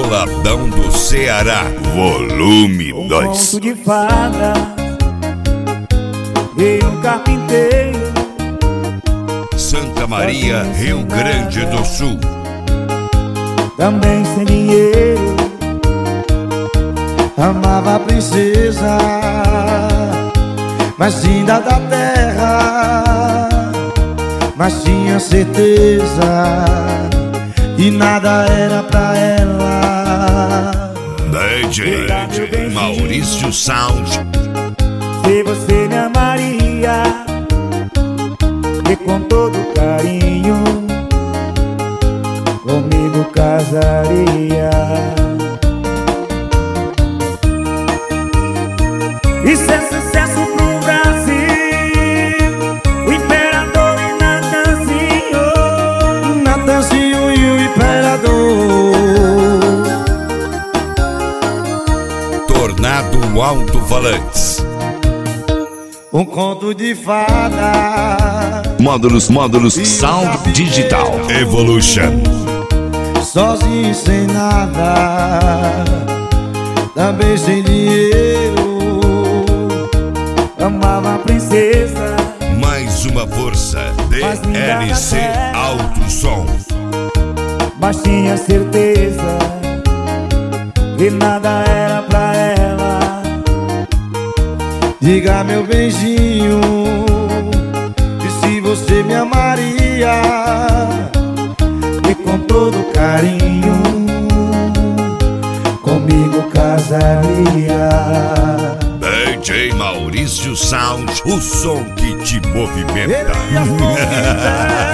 Boladão do Ceará, volume 2. Conto de fada e um carpinteiro, Santa Maria, Rio Grande do Sul. também sem dinheiro, amava a princesa mais linda da terra, mas tinha certeza que nada era pra ela. DJ Maurício Sound. se você me amaria e com todo carinho comigo casaria. Isso é sucesso pro Brasil, o imperador e Natanzinho, Natanzinho e o imperador. Tornado Alto-Falantes. Um conto de fada, Módulos Sound Digital Evolution. sozinho sem nada, também sem dinheiro, amava a princesa Mais uma força. DLC Alto Som. mas tinha certeza que nada era pra ela. diga meu beijinho, e se você me amaria E com todo carinho comigo casaria. DJ Maurício Sound, o som que te movimenta. ele ia convidar